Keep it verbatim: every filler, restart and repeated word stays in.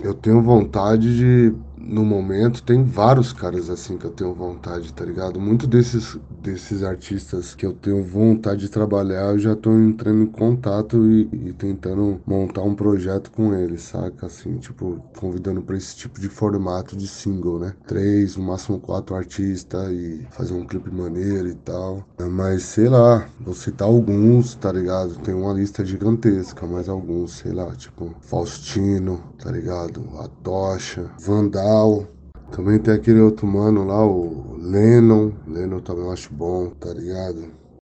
Eu tenho vontade de, no momento, tem vários caras assim que eu tenho vontade, tá ligado? Muito desses, desses artistas que eu tenho vontade de trabalhar, eu já tô entrando em contato e, e tentando montar um projeto com eles, saca? Assim, tipo, convidando pra esse tipo de formato de single, né? Três, no máximo quatro artistas e fazer um clipe maneiro e tal. Mas sei lá, vou citar alguns, tá ligado? Tem uma lista gigantesca, mas alguns, sei lá, tipo Faustino, tá ligado? A Tocha, Vandal. Também tem aquele outro mano lá, o Lennon. Lennon também eu acho bom, tá ligado?